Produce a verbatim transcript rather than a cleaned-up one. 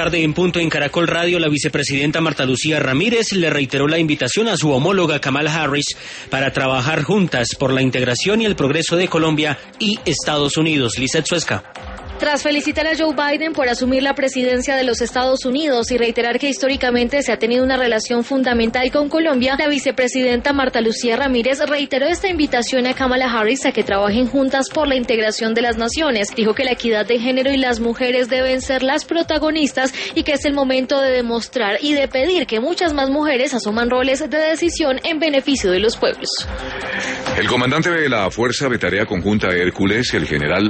tarde en punto en Caracol Radio, la vicepresidenta Marta Lucía Ramírez le reiteró la invitación a su homóloga Kamala Harris para trabajar juntas por la integración y el progreso de Colombia y Estados Unidos. Lizeth Suezca. Tras felicitar a Joe Biden por asumir la presidencia de los Estados Unidos y reiterar que históricamente se ha tenido una relación fundamental con Colombia, la vicepresidenta Marta Lucía Ramírez reiteró esta invitación a Kamala Harris a que trabajen juntas por la integración de las naciones. Dijo que la equidad de género y las mujeres deben ser las protagonistas y que es el momento de demostrar y de pedir que muchas más mujeres asuman roles de decisión en beneficio de los pueblos. El comandante de la Fuerza de Tarea Conjunta Hércules, el general